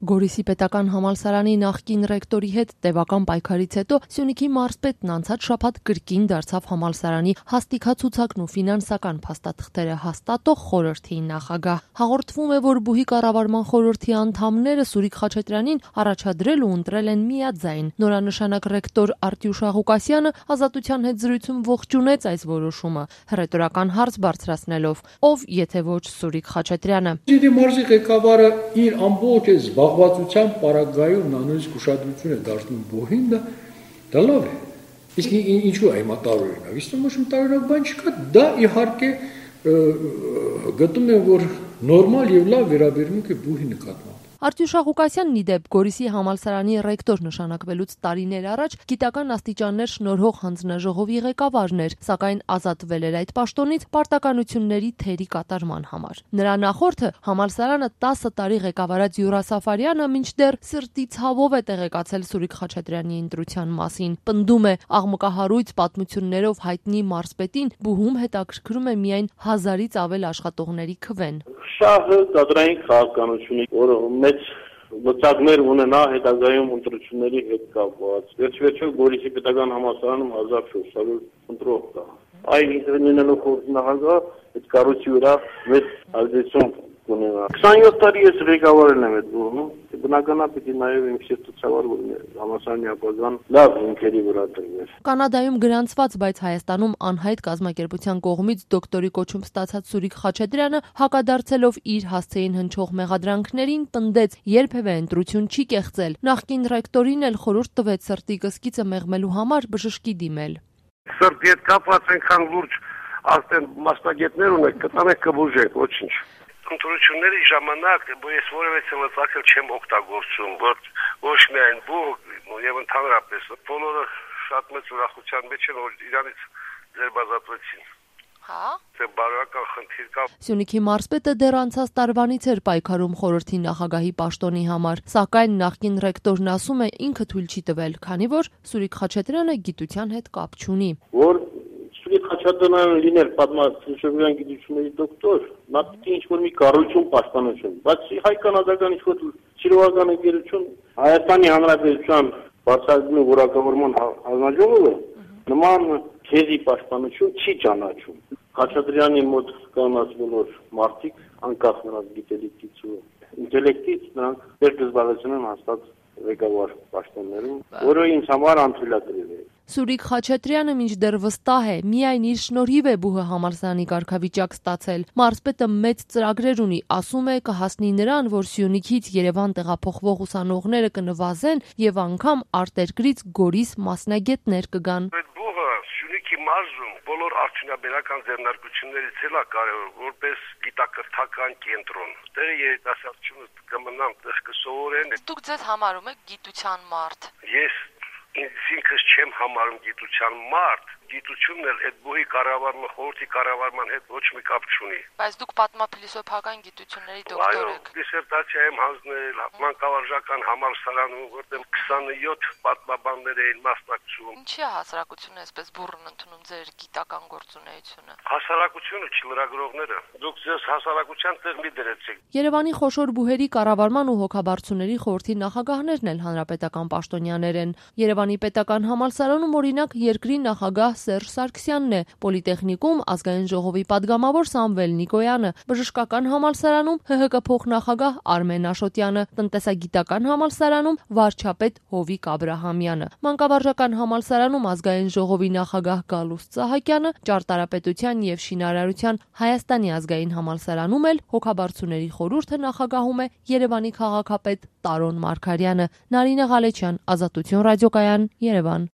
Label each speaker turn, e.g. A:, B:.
A: Գորիսի պետական համալսարանի նախկին ռեկտորի հետ տևական պայքարից հետո Սյունիքի մարզպետն անցած շաբաթ կրկին դարձավ համալսարանի հաստիքացուցակն ու ֆինանսական փաստաթղթերը հաստատող խորհրդի նախագահ։ Հաղորդվում է, որ բուհի կառավարման խորհրդի անդամները Սուրիկ Խաչատրյանին առաջադրել ու ընտրել են միաձայն։ Նորանշանակ ռեկտոր Արտյուշ Աղուկասյանը Ազատության հետ զրույցում ողջունեց այս որոշումը, հռետորական հարց բարձրացնելով. ով եթե ոչ Սուրիկ Խաչատրյանը։
B: Մարզի ղեկավարը իր ամբողջ զբաղվածության պարագայում նույնիսկ ուշադրություն է դարձնում բուհին, դա լավ է։ Իսկ ինչու է հիմա տարօրինակ։ Իսկ ոչ մի տարօրինակ բան չկա, դա իհարկե գտնում եմ, որ նորմալ եւ լավ վերաբերմունք է բուհի նկատմամբ։
A: Արտյուշ Աղուկասյանն ի դեպ Գորիսի համալսարանի ռեկտոր նշանակվելուց տարիներ առաջ գիտական աստիճաններ շնորհող հանձնաժողովի ղեկավարն էր, սակայն ազատվել էր այդ պաշտոնից պարտականությունների թերի կատարման համար։ Նրա նախորդը համալսարանը 10 տարի ղեկավարած Յուրա Սաֆարյանը մինչդեռ սրտի ցավով է տեղեկացել Սուրիկ Խաչատրյանի ընտրության մասին։ Պնդում է, աղմկահարույց պատմություններով հայտնի մարզպետին բուհում հետաքրքրում է միայն 1000-ից ավել աշխատողների քվեն։
C: Շահը դադրային քաղաքականություն, որը մեծ լծակներ ունենա հետագայում ընտրությունների հետ կապված։ Վերջիվերջո Գորիսի պետական համալսարանում 1400 ընտրող կա։ Այն ինքնինելով խորհրդի նախագահ այդ կառույցի վրա մեծ ազդեցություն կունենա։ 27 տարի ես ղեկավարել եմ այդ բուհում, բնականաբար նաև իմ սիրտը ցավար որ համալսարանի ապագան լավ հիմքերի վրա դրվեր։
A: Կանադայում գրանցված, բայց Հայաստանում անհայտ կազմակերպության կողմից դոկտորի կոչում ստացած Սուրիկ Խաչատրյանը հակադարձելով իր հասցեին հնչող մեղադրանքներին պնդեց, երբևէ ընտրություն չի կեղծել։ Նախկին ռեկտորին էլ խորհուրդ տվեց սրտի կսկիծը մեղմելու համար բժշկի դիմել։
D: Սրտի հետ կապված այնքան լուրջ աստեն մասնագետներ ունեք, կտանեք կբուժեք, ոչինչ։ Ընտրությունների ժամանակ ես որևէ լծակել չեմ օգտագործում, ոչ միայն բուհ եւ ընդհանրապես բոլորը շատ մեծ ուրախության մեջ են, որ իրանից ձերբազատվեցին։
A: Հա։
D: Դե բարոյական խնդիր կա։
A: Սյունիքի մարզպետը դեռ անցած տարվանից էր պայքարում խորհրդի նախագահի պաշտոնի համար, սակայն նախկին ռեկտորն ասում է ինքը թույլ չի տվել, քանի որ Սուրիկ Խաչատրյանը գիտության հետ կապ չունի։
C: Որ Սուրիկ Խաչատրյանը լիներ պատմասության գիտությունների դոկտոր, նա պիտի ինչ-որ մի կառույցում պաշտպանություն, բայց հայ-կանադական ինչ-որ սիրողական ընկերություն Հայաստանի Հանրապետության բարձրագույն որակավորման հանձնաժողովը նման քեզի պաշտպանություն չի ճանաչում։ Խաչատրյանի մոտ կանած բոլոր մարդիկ, անկախ նրանց գիտելիքից ու ինտելեկտից, նրանք դեր կզբաղեցնում են հաստատ ղեկավար պաշտոններում, որը ինձ համար անթույլատրելի է։
A: Սուրիկ Խաչատրյանը մինչդեռ վստահ է, միայն իր շնորհիվ է բուհը համալսարանի կարգավիճակ ստացել։ Մարզպետը մեծ ծրագրեր ունի, ասում է կհասնի նրան, որ Սյունիքից Երևան տեղափոխվող ուսանողները կնվազեն եւ անգամ արտերկրից Գորիս մասնագետներ կգան։
D: Այդ բուհը Սյունիքի մարզում բոլոր արդյունաբերական ձեռնարկություններից էլ է կարևոր, որպես գիտակրթական կենտրոն։ Դերը երիտասարդությունը կմնան, դեռ կսովորեն։
A: Դուք ձեզ համարում եք գիտության մարդ։
D: Ես ինքս չեմ համարում գիտության մարդ, գիտությունն էլ այդ բուհի կառավարման խորհրդի կառավարման հետ ոչ մի կապ չունի։
A: Բայց դուք պատմափիլիսոփական գիտությունների դոկտոր եք։
D: Դիսերտացիա եմ հանձնել մանկավարժական համալսարանում, որտեղ 27 պատմաբաններ էին մասնակցում։
A: Ինչի է հասարակությունը այսպես բուռն ընդունում ձեր գիտական գործունեությունը։
D: Հասարակությունը չլրագրողները։ Դուք ձեզ հասարակության տեղ մի դրեցիք։
A: Երևանի խոշոր բուհերի կառավարման ու հոգաբարձությունների խորհրդի նախագահներն էլ հանրապետական պաշտոնյաներ են։ Երևանի պետական համալսարանում օրինակ երկրի նախագահ Սերժ Սարգսյանն է, Պոլիտեխնիկում ազգային ժողովի падգամավոր Սամվել Նիկոյանը, բժշկական համալսարանում ՀՀԿ փոխնախագահ Արմեն Աշոտյանը, տնտեսագիտական համալսարանում վարչապետ Հովիկ Աբրահամյանը, մանկավարժական համալսարանում ազգային ժողովի նախագահ Գալուստ Սահակյանը, ճարտարապետության եւ շինարարության Հայաստանի ազգային համալսարանում էլ հոգաբարձությունների խորհուրդը նախագահում է Երևանի քաղաքապետ Տարոն Մարգարյանը։ Նարինե Ղալեչյան, Ազատություն ռադիոկայան, Երևան։